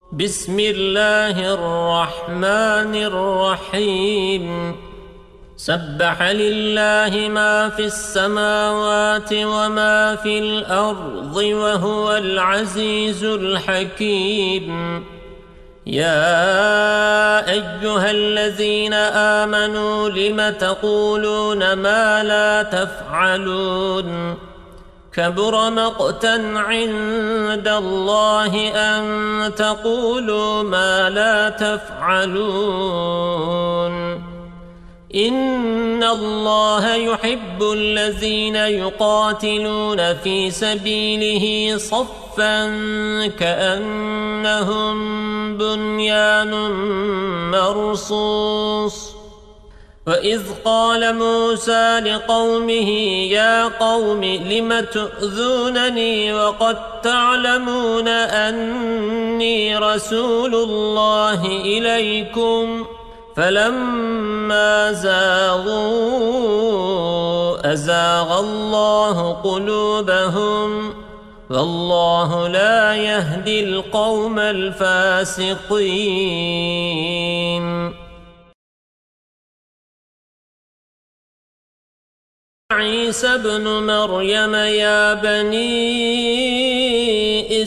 بسم الله الرحمن الرحيم سبح لله ما في السماوات وما في الأرض وهو العزيز الحكيم يا أيها الذين آمنوا لم تقولون ما لا تفعلون كبر مقتا عند الله أن تقولوا ما لا تفعلون إن الله يحب الذين يقاتلون في سبيله صفا كأنهم بنيان مرصوص وإذ قال موسى لقومه يا قوم لم تؤذونني وقد تعلمون أني رسول الله إليكم فلما زاغوا أزاغ الله قلوبهم والله لا يهدي القوم الفاسقين عيسى ابن مريم يا بني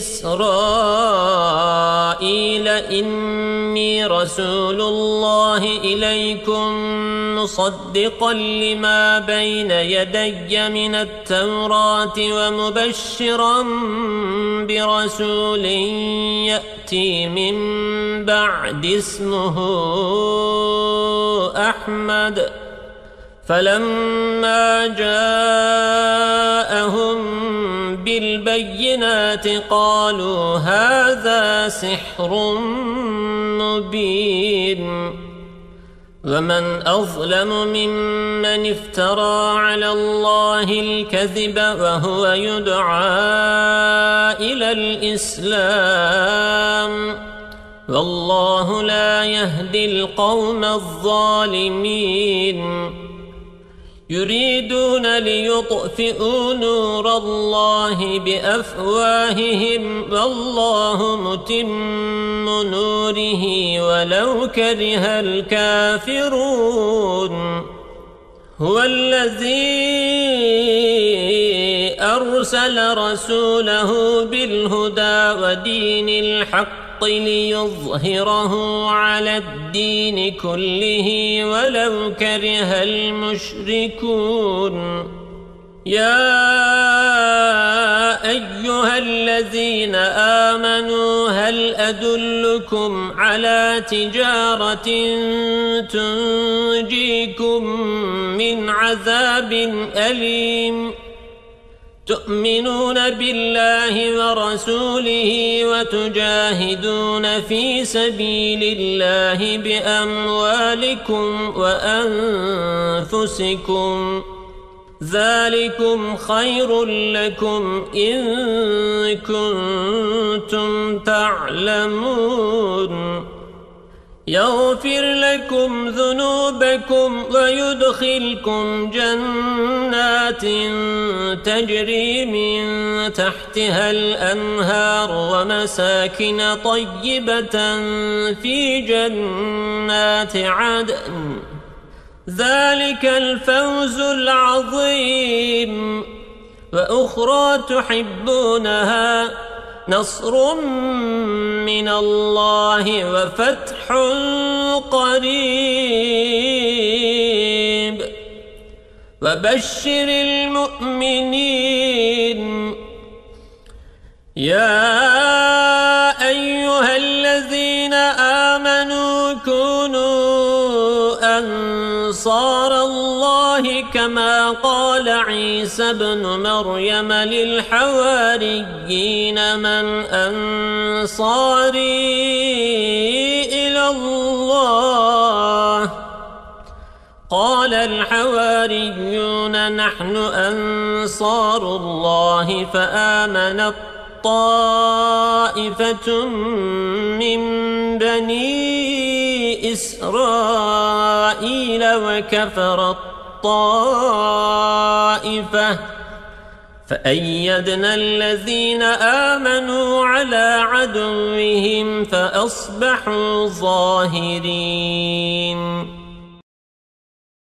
إسرائيل إني رسول الله إليكم مصدقا لما بين يدي من التوراة ومبشرا برسول يأتي من بعد اسمه أحمد فلما جاءهم بالبينات قالوا هذا سحر مبين ومن أظلم ممن افترى على الله الكذب وهو يدعى إلى الإسلام والله لا يهدي القوم الظالمين يريدون ليطفئوا نور الله بأفواههم والله متم نوره ولو كره الكافرون هو الذي أرسل رسوله بالهدى ودين الحق ليظهره على الدين كله ولو كره المشركون يا أيها الذين آمنوا هل أدلكم على تجارة تنجيكم من عذاب أليم تؤمنون بالله ورسوله وتجاهدون في سبيل الله بأموالكم وأنفسكم ذلكم خير لكم إن كنتم تعلمون يغفر لكم ذنوبكم ويدخلكم جنات تجري من تحتها الأنهار ومساكن طيبة في جنات عدن ذلك الفوز العظيم وأخرى تحبونها نصر من الله وفتح قريب وبشر المؤمنين يا أيها الذين آمنوا كونوا أنصار الله كما قال عيسى ابن مريم للحواريين من أنصاري إلى الله قال الحواريون نحن أنصار الله فآمنت طائفة من بني إسرائيل وكفرت طائفة فأيدنا الذين آمنوا على عدوهم فأصبحوا ظاهرين